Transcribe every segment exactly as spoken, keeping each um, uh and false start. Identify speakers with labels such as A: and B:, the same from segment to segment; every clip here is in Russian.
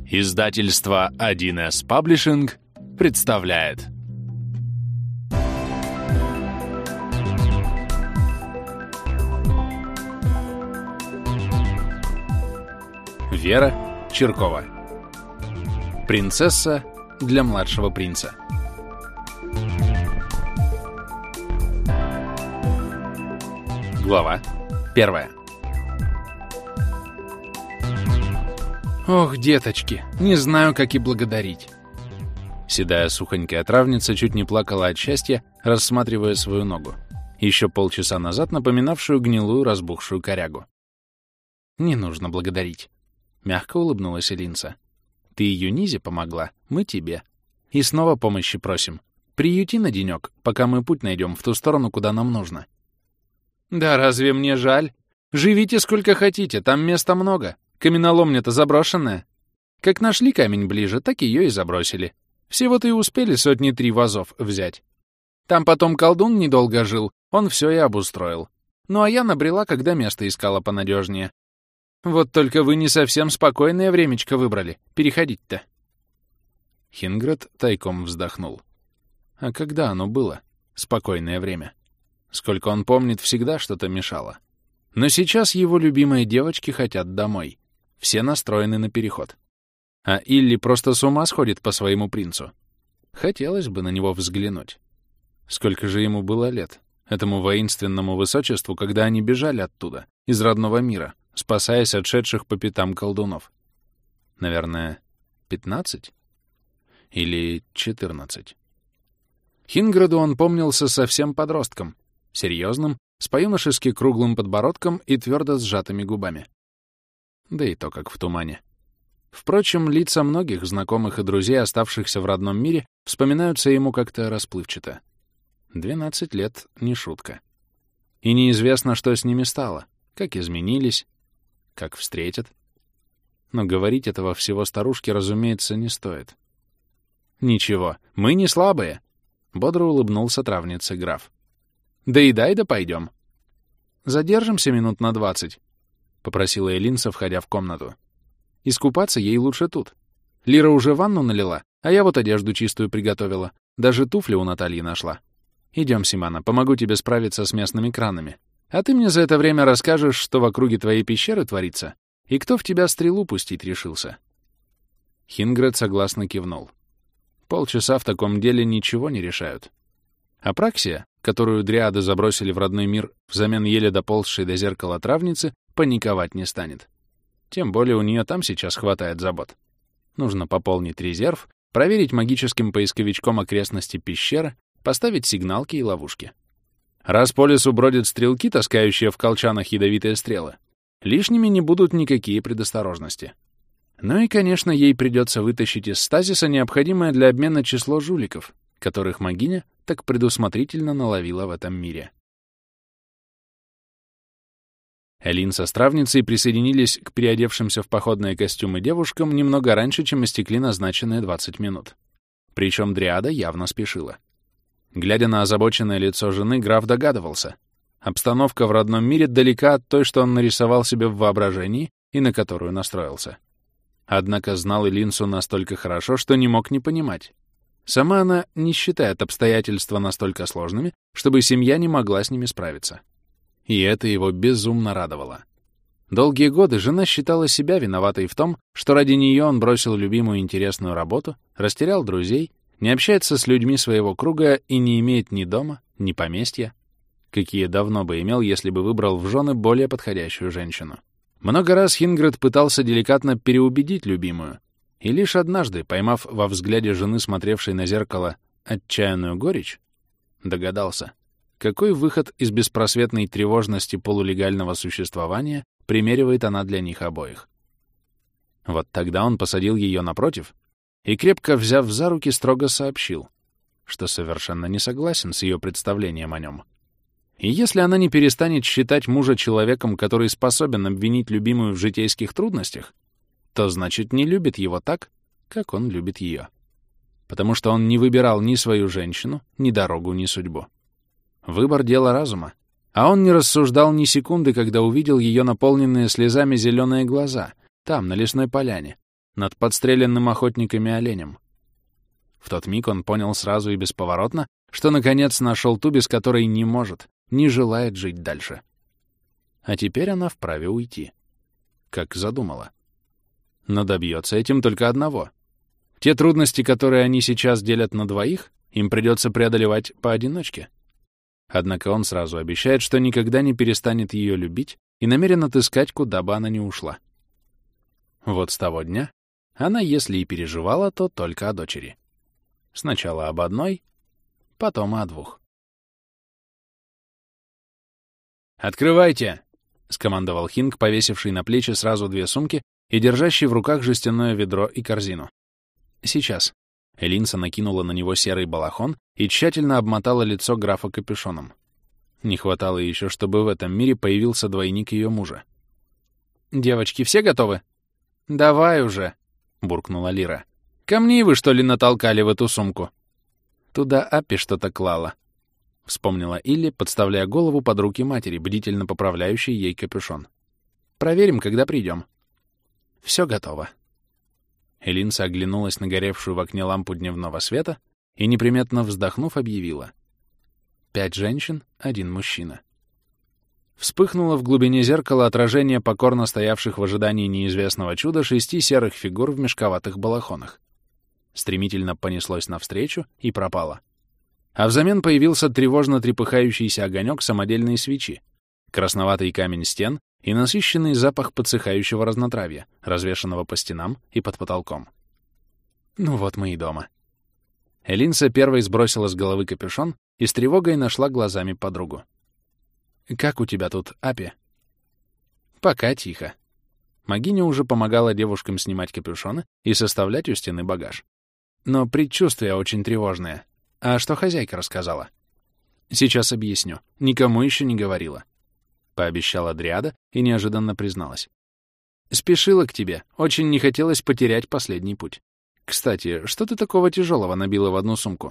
A: Издательство один эс Publishing представляет. Вера Чиркова. Принцесса для младшего принца. Глава первая.
B: Ох, деточки, не знаю, как и благодарить.
A: Седая сухонькая травница чуть не плакала от счастья, рассматривая свою ногу, еще полчаса назад напоминавшую гнилую разбухшую корягу.
B: Не нужно благодарить. Мягко улыбнулась Элинса. Ты Юнизе помогла, мы тебе. И снова помощи просим. Приюти на денек, пока мы путь найдем в ту сторону, куда нам нужно. Да разве мне жаль? Живите сколько хотите, там места много. Каменоломня-то заброшенная. Как нашли камень ближе, так ее и забросили. Всего-то и успели сотни три вазов взять. Там потом колдун недолго жил, он все и обустроил. Ну а я набрела, когда место искала понадежнее. Вот только вы не совсем спокойное времечко выбрали. Переходить-то.
A: Хингред тайком вздохнул. А когда оно было? Спокойное время. Сколько он помнит, всегда что-то мешало. Но сейчас его любимые девочки хотят домой. Все настроены на переход. А Илли просто с ума сходит по своему принцу. Хотелось бы на него взглянуть. Сколько же ему было лет, этому воинственному высочеству, когда они бежали оттуда, из родного мира, спасаясь от шедших по пятам колдунов? Наверное, пятнадцать? Или четырнадцать? Хинграду он помнился совсем подростком, серьезным, с по-юношески круглым подбородком и твердо сжатыми губами. Да и то как в тумане. Впрочем, лица многих знакомых и друзей, оставшихся в родном мире, вспоминаются ему как-то расплывчато. Двенадцать лет — не шутка. И неизвестно, что с ними стало, как изменились, как встретят. Но говорить этого всего старушке, разумеется, не стоит. «Ничего, мы не слабые», — бодро улыбнулся травнице граф. «Доедай да пойдем». «Задержимся минут на двадцать», — попросила Элинса, входя в комнату. «Искупаться ей лучше тут. Лира уже ванну налила, а я вот одежду чистую приготовила. Даже туфли у Натальи нашла. Идем, Симана, помогу тебе справиться с местными кранами. А ты мне за это время расскажешь, что в округе твоей пещеры творится, и кто в тебя стрелу пустить решился». Хингред согласно кивнул. Полчаса в таком деле ничего не решают. Апраксия, которую дриады забросили в родной мир взамен еле доползшей до зеркала травницы, паниковать не станет. Тем более у нее там сейчас хватает забот. Нужно пополнить резерв, проверить магическим поисковичком окрестности пещеры, поставить сигналки и ловушки. Раз по лесу бродят стрелки, таскающие в колчанах ядовитые стрелы, лишними не будут никакие предосторожности. Ну и, конечно, ей придется вытащить из стазиса необходимое для обмена число жуликов, которых магиня так предусмотрительно наловила в этом мире. Элинса с травницей присоединились к переодевшимся в походные костюмы девушкам немного раньше, чем истекли назначенные двадцать минут. Причем дриада явно спешила. Глядя на озабоченное лицо жены, граф догадывался. Обстановка в родном мире далека от той, что он нарисовал себе в воображении и на которую настроился. Однако знал Элинсу настолько хорошо, что не мог не понимать. Сама она не считает обстоятельства настолько сложными, чтобы семья не могла с ними справиться. И это его безумно радовало. Долгие годы жена считала себя виноватой в том, что ради нее он бросил любимую интересную работу, растерял друзей, не общается с людьми своего круга и не имеет ни дома, ни поместья, какие давно бы имел, если бы выбрал в жены более подходящую женщину. Много раз Хингред пытался деликатно переубедить любимую, и лишь однажды, поймав во взгляде жены, смотревшей на зеркало, отчаянную горечь, догадался, какой выход из беспросветной тревожности полулегального существования примеривает она для них обоих. Вот тогда он посадил ее напротив и, крепко взяв за руки, строго сообщил, что совершенно не согласен с ее представлением о нем. И если она не перестанет считать мужа человеком, который способен обвинить любимую в житейских трудностях, то значит не любит его так, как он любит ее. Потому что он не выбирал ни свою женщину, ни дорогу, ни судьбу. Выбор — дело разума. А он не рассуждал ни секунды, когда увидел ее наполненные слезами зеленые глаза, там, на лесной поляне, над подстреленным охотниками оленем. В тот миг он понял сразу и бесповоротно, что наконец нашел ту, без которой не может, не желает жить дальше. А теперь она вправе уйти, как задумала. Но добьется этим только одного. Те трудности, которые они сейчас делят на двоих, им придется преодолевать поодиночке. Однако он сразу обещает, что никогда не перестанет ее любить и намерен отыскать, куда бы она ни ушла. Вот с того дня она, если и переживала, то только о дочери. Сначала об одной, потом о двух. «Открывайте!» — скомандовал Хинг, повесивший на плечи сразу две сумки и держащий в руках жестяное ведро и корзину. «Сейчас». Элинса накинула на него серый балахон и тщательно обмотала лицо графа капюшоном. Не хватало еще, чтобы в этом мире появился двойник ее мужа. «Девочки, все готовы?» «Давай уже!» — буркнула Лира. «Камней вы, что ли, натолкали в эту сумку?» «Туда Аппи что-то клала», — вспомнила Илли, подставляя голову под руки матери, бдительно поправляющей ей капюшон. «Проверим, когда придем». «Все готово». Элинса оглянулась на горевшую в окне лампу дневного света и, неприметно вздохнув, объявила. «Пять женщин, один мужчина». Вспыхнуло в глубине зеркала отражение покорно стоявших в ожидании неизвестного чуда шести серых фигур в мешковатых балахонах. Стремительно понеслось навстречу и пропало. А взамен появился тревожно трепыхающийся огонек самодельной свечи, красноватый камень стен и насыщенный запах подсыхающего разнотравья, развешанного по стенам и под потолком. Ну вот мы и дома. Элинса первой сбросила с головы капюшон и с тревогой нашла глазами подругу. «Как у тебя тут, Аппи?» «Пока тихо». Магиня уже помогала девушкам снимать капюшоны и составлять у стены багаж. Но предчувствие очень тревожное. А что хозяйка рассказала? «Сейчас объясню. Никому еще не говорила». Пообещала Дриада и неожиданно призналась. «Спешила к тебе. Очень не хотелось потерять последний путь. Кстати, что ты такого тяжелого набила в одну сумку?»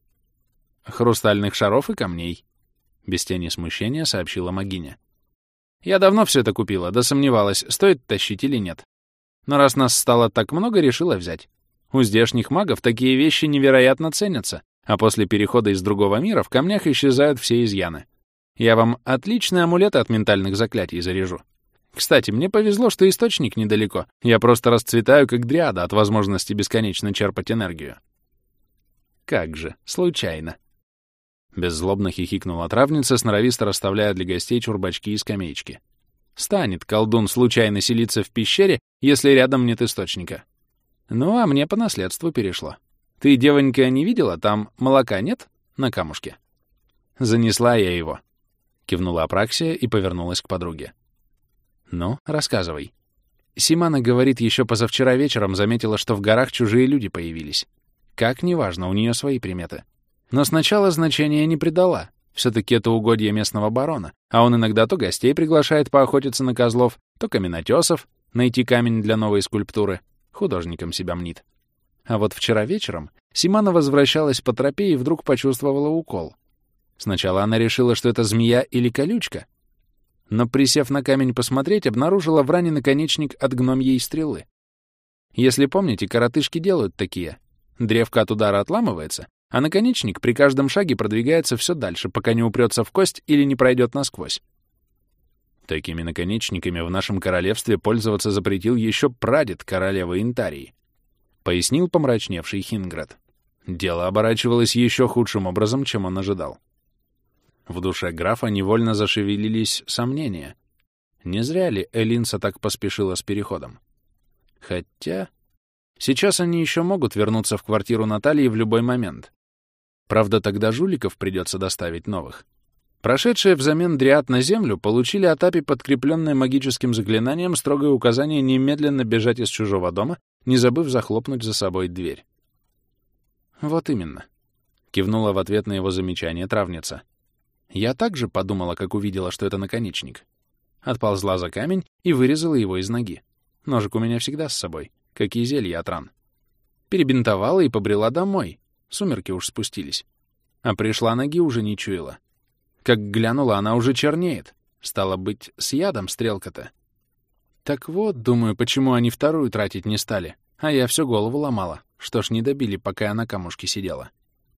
A: «Хрустальных шаров и камней», — без тени смущения сообщила Магиня. «Я давно все это купила, да сомневалась, стоит тащить или нет. Но раз нас стало так много, решила взять. У здешних магов такие вещи невероятно ценятся, а после перехода из другого мира в камнях исчезают все изъяны. Я вам отличные амулеты от ментальных заклятий заряжу. Кстати, мне повезло, что источник недалеко. Я просто расцветаю, как дриада, от возможности бесконечно черпать энергию». «Как же, случайно». Беззлобно хихикнула травница, сноровисто расставляя для гостей чурбачки и скамеечки. «Станет колдун случайно селиться в пещере, если рядом нет источника. Ну, а мне по наследству перешло. Ты, девонька, не видела? Там молока нет на камушке?» «Занесла я его», — кивнула Апраксия и повернулась к подруге. «Ну, рассказывай». Симана говорит, еще позавчера вечером заметила, что в горах чужие люди появились. Как неважно, у нее свои приметы. Но сначала значения не придала. Все-таки это угодье местного барона, а он иногда то гостей приглашает поохотиться на козлов, то каменотесов, найти камень для новой скульптуры. Художником себя мнит. А вот вчера вечером Симана возвращалась по тропе и вдруг почувствовала укол. Сначала она решила, что это змея или колючка, но, присев на камень посмотреть, обнаружила в ране наконечник от гномьей стрелы. Если помните, коротышки делают такие. Древко от удара отламывается, а наконечник при каждом шаге продвигается все дальше, пока не упрется в кость или не пройдет насквозь. Такими наконечниками в нашем королевстве пользоваться запретил еще прадед королевы Интарии, пояснил помрачневший Хинград. Дело оборачивалось еще худшим образом, чем он ожидал. В душе графа невольно зашевелились сомнения. Не зря ли Элинса так поспешила с переходом? Хотя... Сейчас они еще могут вернуться в квартиру Натальи в любой момент. Правда, тогда жуликов придется доставить новых. Прошедшие взамен дриад на землю получили от Аппи подкрепленное магическим заклинанием строгое указание немедленно бежать из чужого дома, не забыв захлопнуть за собой дверь. «Вот именно», — кивнула в ответ на его замечание травница. «Я также подумала, как увидела, что это наконечник. Отползла за камень и вырезала его из ноги. Ножик у меня всегда с собой, как и зелье от ран. Перебинтовала и побрела домой. Сумерки уж спустились. А пришла, ноги уже не чуяла. Как глянула, она уже чернеет. Стало быть, с ядом стрелка-то. Так вот, думаю, почему они вторую тратить не стали. А я всю голову ломала. Что ж не добили, пока я на камушке сидела.